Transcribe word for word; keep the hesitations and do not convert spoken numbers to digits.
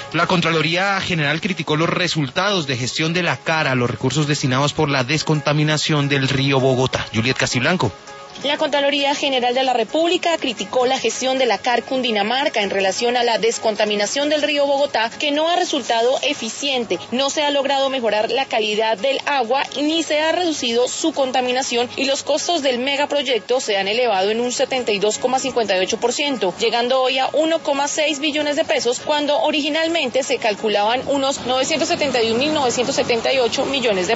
La Contraloría General criticó los resultados de gestión de la C A R, los recursos destinados por la descontaminación del río Bogotá. Juliet Castiblanco. La Contraloría General de la República criticó la gestión de la C A R Cundinamarca en relación a la descontaminación del río Bogotá, que no ha resultado eficiente, no se ha logrado mejorar la calidad del agua ni se ha reducido su contaminación, y los costos del megaproyecto se han elevado en un setenta y dos coma cincuenta y ocho por ciento, llegando hoy a uno coma seis billones de pesos, cuando originalmente se calculaban unos novecientos setenta y un mil novecientos setenta y ocho millones de pesos.